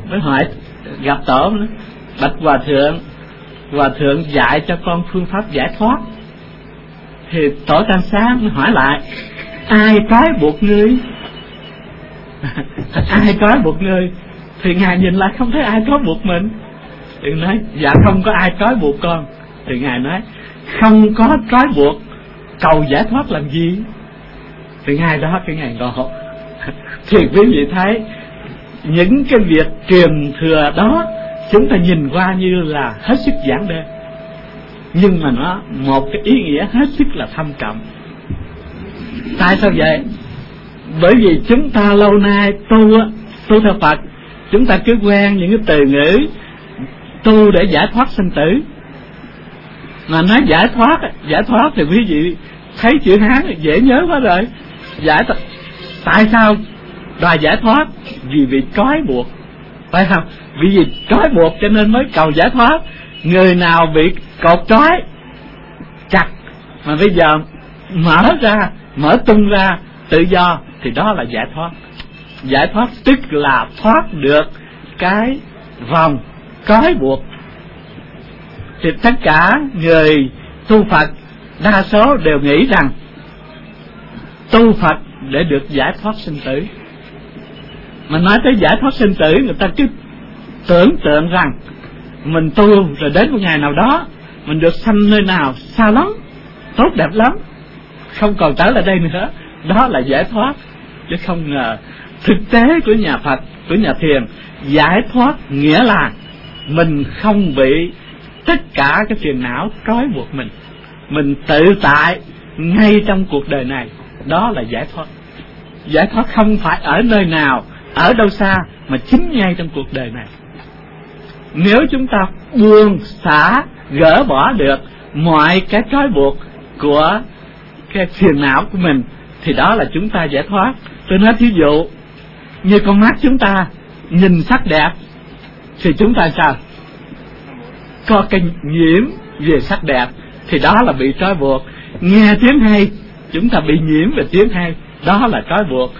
mới hỏi gặp tổ nữa, bạch hòa thượng dạy cho con phương pháp giải thoát. Thì tổ Tam Xá mới hỏi lại, ai trói buộc ngươi? Ai trói buộc ngươi? Thì ngài nhìn lại không thấy ai trói buộc mình. Thì nói dạ không có ai trói buộc con. Thì ngài nói không có trói buộc, cầu giải thoát làm gì? Thì ngài đó cái ngài ngộ. Thì quý vị thấy những cái việc truyền thừa đó chúng ta nhìn qua như là hết sức giản đơn, nhưng mà nó một cái ý nghĩa hết sức là thâm trọng. Tại sao vậy? Bởi vì chúng ta lâu nay tu theo Phật, chúng ta cứ quen những cái từ ngữ tu để giải thoát sinh tử. Mà nói giải thoát thì quý vị thấy chữ Hán dễ nhớ quá rồi. Tại sao đòi giải thoát? Vì bị trói buộc, phải không? Vì trói buộc cho nên mới cầu giải thoát. Người nào bị cột trói chặt mà bây giờ mở tung ra tự do thì đó là giải thoát. Giải thoát tức là thoát được cái vòng trói buộc. Thì tất cả người tu Phật đa số đều nghĩ rằng tu Phật để được giải thoát sinh tử. Mà nói tới giải thoát sinh tử, người ta cứ tưởng tượng rằng mình tu rồi đến một ngày nào đó mình được sanh nơi nào xa lắm, tốt đẹp lắm, không còn trở lại đây nữa, đó là giải thoát. Chứ không ngờ thực tế của nhà Phật, của nhà thiền, giải thoát nghĩa là mình không bị tất cả cái phiền não trói buộc mình tự tại ngay trong cuộc đời này, đó là giải thoát. Giải thoát không phải ở nơi nào, ở đâu xa, mà chính ngay trong cuộc đời này. Nếu chúng ta buông xả, gỡ bỏ được mọi cái trói buộc của cái phiền não của mình, thì đó là chúng ta giải thoát. Tôi nói thí dụ như con mắt chúng ta nhìn sắc đẹp thì chúng ta sao? Có cái nhiễm về sắc đẹp thì đó là bị trói buộc. Nghe tiếng hay chúng ta bị nhiễm về tiếng hay, đó là trói buộc.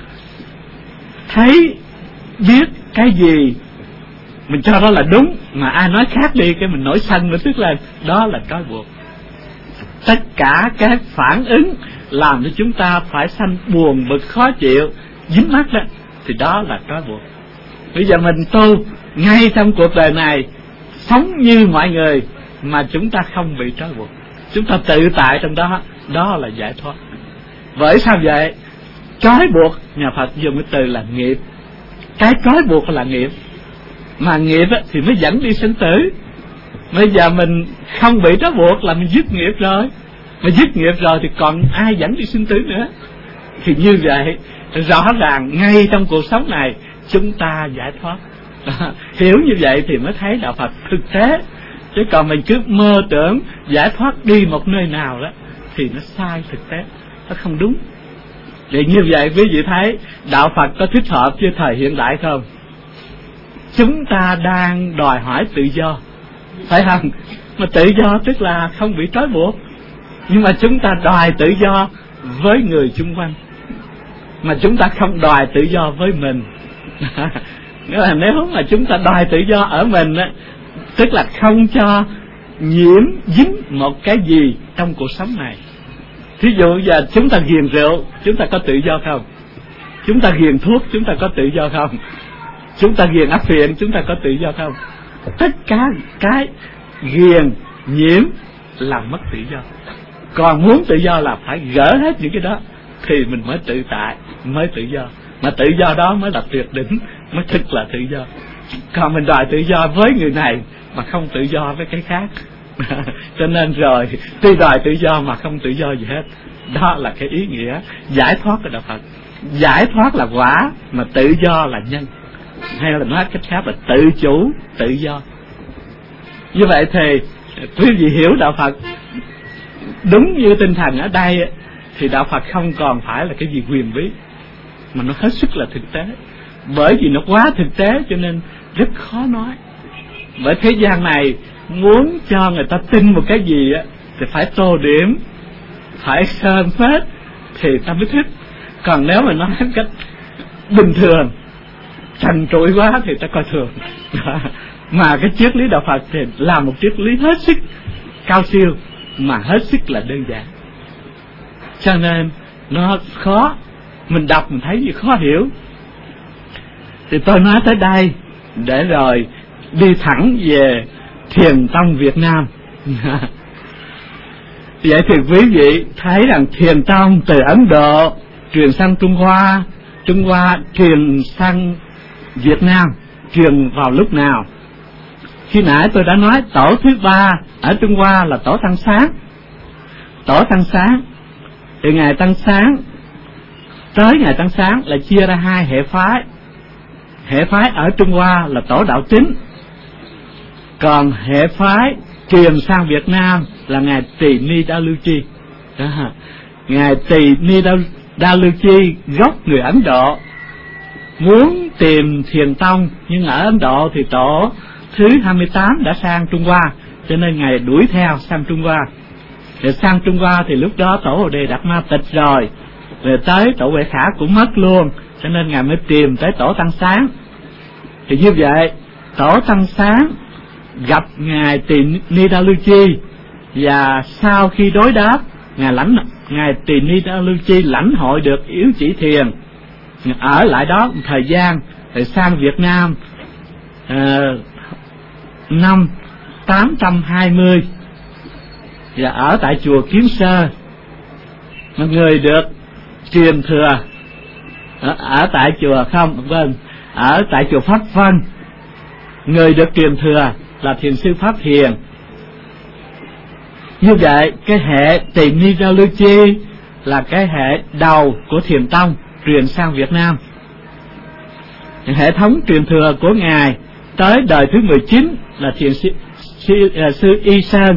Thấy biết cái gì mình cho đó là đúng, mà ai nói khác đi cái mình nổi sân nữa, tức là đó là trói buộc. Tất cả các phản ứng làm cho chúng ta phải sanh buồn bực khó chịu, dính mắc đó, thì đó là trói buộc. Bây giờ mình tu ngay trong cuộc đời này, sống như mọi người mà chúng ta không bị trói buộc, chúng ta tự tại trong đó, đó là giải thoát. Bởi sao vậy? Trói buộc nhà Phật dùng cái từ là nghiệp. Cái trói buộc là nghiệp, mà nghiệp thì mới dẫn đi sinh tử. Bây giờ mình không bị trói buộc là mình dứt nghiệp rồi, mà dứt nghiệp rồi thì còn ai dẫn đi sinh tử nữa. Thì như vậy rõ ràng ngay trong cuộc sống này chúng ta giải thoát. Hiểu như vậy thì mới thấy đạo Phật thực tế. Chứ còn mình cứ mơ tưởng giải thoát đi một nơi nào đó thì nó sai thực tế, nó không đúng. Thì như vậy quý vị thấy đạo Phật có thích hợp với thời hiện đại không? Chúng ta đang đòi hỏi tự do, phải không? Mà tự do tức là không bị trói buộc. Nhưng mà chúng ta đòi tự do với người xung quanh, mà chúng ta không đòi tự do với mình. Nghĩa là nếu mà chúng ta đòi tự do ở mình á, tức là không cho nhiễm dính một cái gì trong cuộc sống này. Thí dụ giờ chúng ta ghiền rượu, chúng ta có tự do không? Chúng ta ghiền thuốc, chúng ta có tự do không? Chúng ta ghiền ác phiện, chúng ta có tự do không? Tất cả cái ghiền nhiễm là mất tự do. Còn muốn tự do là phải gỡ hết những cái đó thì mình mới tự tại, mới tự do. Mà tự do đó mới là tuyệt đỉnh, mới thực là tự do. Còn mình đòi tự do với người này mà không tự do với cái khác cho nên rồi tuy đòi tự do mà không tự do gì hết. Đó là cái ý nghĩa giải thoát của đạo Phật. Giải thoát là quả, mà tự do là nhân, hay là nói cách khác là tự chủ, tự do. Như vậy thì quý vị hiểu đạo Phật đúng như tinh thần ở đây thì đạo Phật không còn phải là cái gì huyền bí, mà nó hết sức là thực tế. Bởi vì nó quá thực tế cho nên rất khó nói. Bởi thế gian này muốn cho người ta tin một cái gì á thì phải tô điểm, phải sơn phết thì ta mới thích. Còn nếu mà nói cách bình thường, trần trụi quá thì ta coi thường. Mà cái triết lý đạo Phật thì là một triết lý hết sức cao siêu mà hết sức là đơn giản, cho nên nó khó, mình đọc mình thấy gì khó hiểu. Thì tôi nói tới đây để rồi đi thẳng về Thiền tông Việt Nam. Vậy thì quý vị thấy rằng Thiền tông từ Ấn Độ truyền sang Trung Hoa, Trung Hoa truyền sang Việt Nam, truyền vào lúc nào? Khi nãy tôi đã nói tổ thứ ba ở Trung Hoa là tổ Tăng Sáng. Tổ Tăng Sáng thì Ngài Tăng Sáng tới Ngài Tăng Sáng là chia ra hai hệ phái. Hệ phái ở Trung Hoa là tổ Đạo Chính, còn hệ phái truyền sang Việt Nam là Ngài Tỳ Ni Đa Lưu Chi. Ngài Tỳ Ni Đa Lưu Chi gốc người Ấn Độ, muốn tìm Thiền tông, nhưng ở Ấn Độ thì tổ thứ 28 đã sang Trung Hoa, cho nên Ngài đuổi theo sang Trung Hoa. Rồi sang Trung Hoa thì lúc đó tổ Bồ Đề Đạt Ma tịch rồi tới tổ Huệ Khả cũng mất luôn, cho nên Ngài mới tìm tới tổ Tăng Sáng. Thì như vậy tổ Tăng Sáng gặp Ngài Tỳ Ni Đa Lưu Chi, và sau khi đối đáp, Ngài Tỳ Ni Đa Lưu Chi lãnh hội được yếu chỉ thiền, ở lại đó một thời gian, rồi sang Việt Nam năm 820, và ở tại chùa Kiến Sơ. Mọi người được truyền thừa ở tại chùa ở tại chùa Pháp Vân, người được truyền thừa là thiền sư Pháp Hiền. Như vậy cái hệ Tỳ Ni Đa Lưu Chi là cái hệ đầu của Thiền tông truyền sang Việt Nam. Hệ thống truyền thừa của Ngài tới đời thứ 19 là thiền sư Y Sơn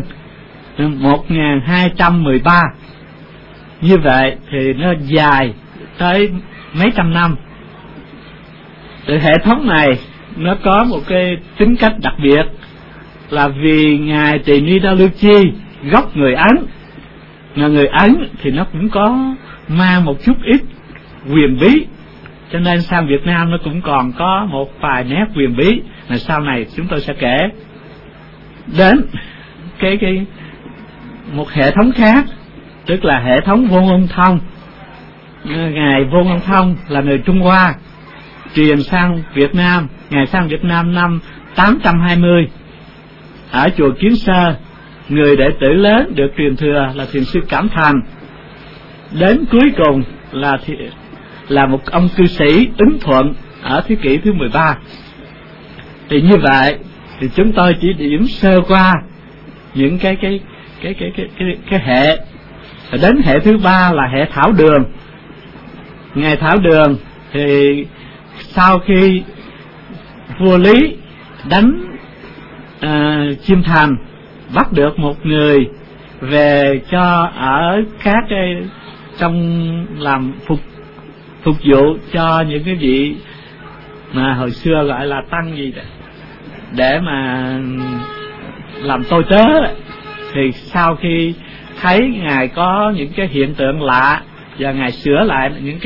1213. Như vậy thì nó dài tới mấy trăm năm. Thì hệ thống này nó có một cái tính cách đặc biệt là vì Ngài Tỳ Ni Đa Lưu Chi gốc người Ấn, mà người Ấn thì nó cũng có mang một chút ít quyền bí, cho nên sang Việt Nam nó cũng còn có một vài nét quyền bí mà sau này chúng tôi sẽ kể. Đến cái một hệ thống khác, tức là hệ thống Vô Ngôn Thông. Ngài Vô Ngôn Thông là người Trung Hoa, truyền sang Việt Nam. Ngài sang Việt Nam năm 820 ở chùa Kiến Sơ. Người đệ tử lớn được truyền thừa là thiền sư Cảm Thành. Đến cuối cùng là một ông cư sĩ Ứng Thuận ở thế kỷ thứ 13. Thì như vậy thì chúng tôi chỉ điểm sơ qua những cái hệ. Đến hệ thứ ba là hệ Thảo Đường. Ngài Thảo Đường thì sau khi vua Lý đánh Chiêm Thành, bắt được một người về cho ở các cái trong làm phục vụ cho những cái vị mà hồi xưa gọi là tăng gì đó, để mà làm tôi tớ. Thì sau khi thấy Ngài có những cái hiện tượng lạ và Ngài sửa lại những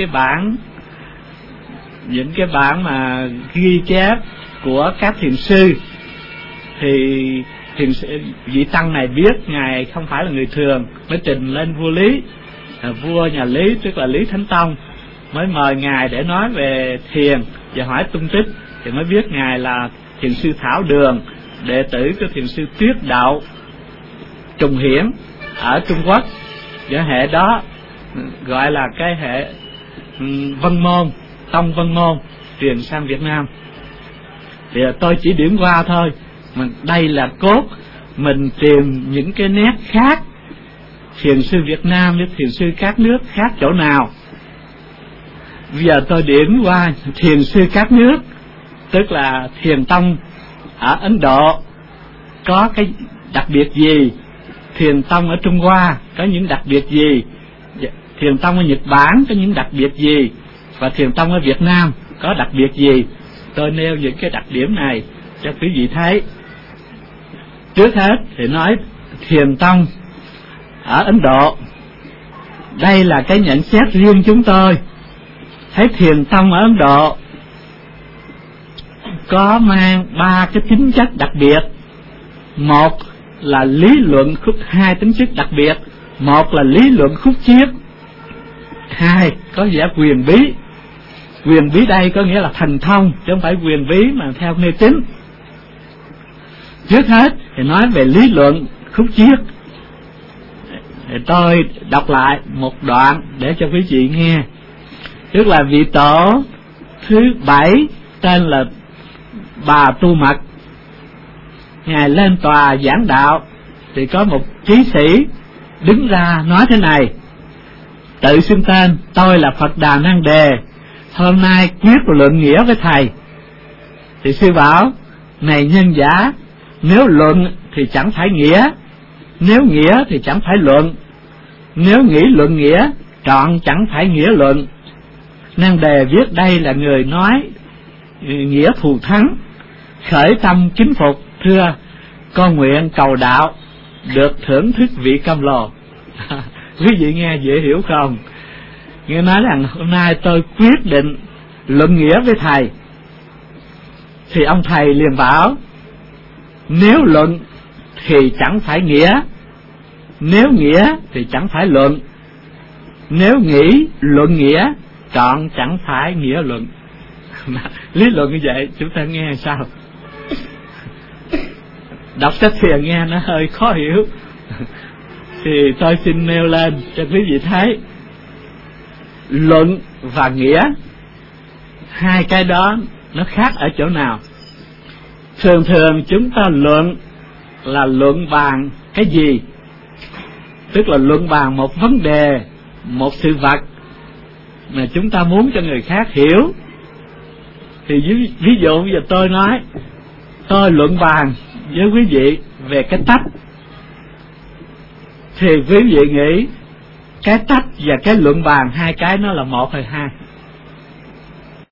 cái bản mà ghi chép của các thiền sư, thì vị tăng này biết Ngài không phải là người thường, mới trình lên vua Lý. Vua nhà Lý tức là Lý Thánh Tông mới mời Ngài để nói về thiền và hỏi tung tích, thì mới biết Ngài là thiền sư Thảo Đường, đệ tử của thiền sư Tuyết Đạo Trùng Hiển ở Trung Quốc. Và hệ đó gọi là cái hệ Vân Môn, tông Vân Môn truyền sang Việt Nam. Thì tôi chỉ điểm qua thôi, mà đây là cốt mình tìm những cái nét khác thiền sư Việt Nam với thiền sư các nước khác chỗ nào. Bây giờ tôi điểm qua thiền sư các nước, tức là Thiền tông ở Ấn Độ có cái đặc biệt gì, Thiền tông ở Trung Hoa có những đặc biệt gì, Thiền tông ở Nhật Bản có những đặc biệt gì, và Thiền tông ở Việt Nam có đặc biệt gì. Tôi nêu những cái đặc điểm này cho quý vị thấy. Trước hết thì nói Thiền tông ở Ấn Độ. Đây là cái nhận xét riêng chúng tôi. Thấy Thiền tông ở Ấn Độ có mang 3 cái tính chất đặc biệt. Một là lý luận khúc, 2 tính chất đặc biệt. Một là lý luận khúc chiết, 2 có vẻ quyền bí. Quyền bí đây có nghĩa là thần thông, chứ không phải quyền bí mà theo mê tín. Trước hết thì nói về lý luận khúc chiết. Tôi đọc lại một đoạn để cho quý vị nghe. Tức là vị tổ thứ 7 tên là Bà Tu Mật, Ngài lên tòa giảng đạo thì có một trí sĩ đứng ra nói thế này: tự xưng tên, tôi là Phật Đà Năng Đề, hôm nay quyết luận nghĩa với thầy. Thì sư bảo: này nhân giả, nếu luận thì chẳng phải nghĩa, nếu nghĩa thì chẳng phải luận, nếu nghĩ luận nghĩa trọn chẳng phải nghĩa luận. Năng Đề viết đây là người nói nghĩa thù thắng, khởi tâm kính phục, thưa con nguyện cầu đạo được thưởng thức vị Cam Lồ. Quý vị nghe dễ hiểu không? Nghe nói rằng hôm nay tôi quyết định luận nghĩa với thầy. Thì ông thầy liền bảo: nếu luận thì chẳng phải nghĩa, nếu nghĩa thì chẳng phải luận, nếu nghĩ luận nghĩa trọn chẳng phải nghĩa luận. Lý luận như vậy chúng ta nghe sao? Đọc sách thiền nghe nó hơi khó hiểu. Thì tôi xin nêu lên cho quý vị thấy, luận và nghĩa, hai cái đó nó khác ở chỗ nào? Thường thường chúng ta luận là luận bàn cái gì? Tức là luận bàn một vấn đề, một sự vật mà chúng ta muốn cho người khác hiểu. Thì ví dụ bây giờ tôi nói tôi luận bàn với quý vị về cái tách, thì quý vị nghĩ cái tách và cái luận bàn hai cái nó là một hay hai?